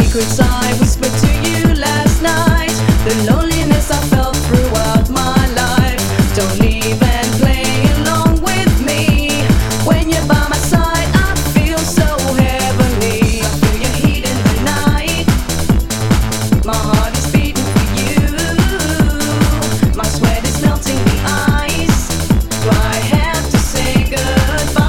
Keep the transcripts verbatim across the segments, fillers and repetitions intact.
secrets I whispered to you last night, the loneliness I felt throughout my life. Don't leave and play along with me. When you're by my side, I feel so heavenly. I feel your heat in the night. My heart is beating for you. My sweat is melting the ice. Do I have to say goodbye?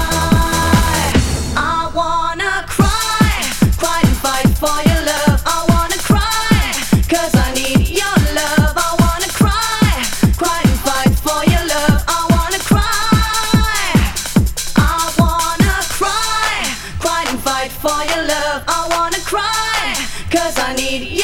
I wanna cry, cry and fight for your love. I wanna cry, cause I need your love. I wanna cry, cry and fight for your love. I wanna cry, I wanna cry, cry and fight for your love. I wanna cry, cause I need your